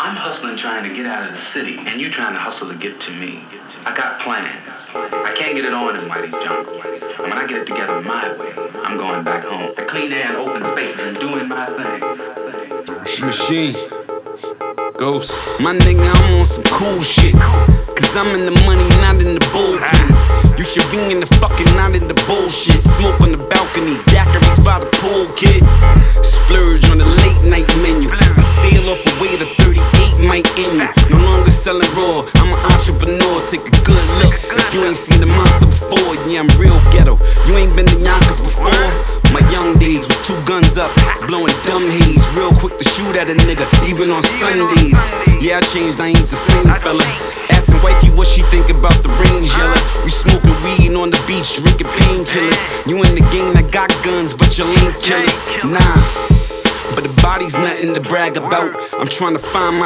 I'm hustling trying to get out of the city, and you trying to hustle to get to me. I got plans. I can't get it on in Whitey's jungle. And when I get it together my way, I'm going back home. To clean air and open spaces and doing my thing. Machine. Ghost. My nigga, I'm on some cool shit. Cause I'm in the money, not in the bullpens. You should be in the fucking, not in the bullshit. Smoke on the balcony, daiquiris by the pool, kid. Splurge on the late night menu. I sail off a way to 38 might end me. No longer selling raw, I'm an entrepreneur. Take a good look. If you ain't seen the monster before, yeah, I'm real ghetto. You ain't been to Yonkers before? My young days was 2 guns up, blowing dumb haze. Real quick to shoot at a nigga, even on Sundays. Yeah, I changed, I ain't the same fella. Asking wifey what she think about the range, yella. We smoking weed on the beach, drinking painkillers. You in the game that got guns, but you ain't killers. Nah, but the body's nothing to brag about. I'm trying to find my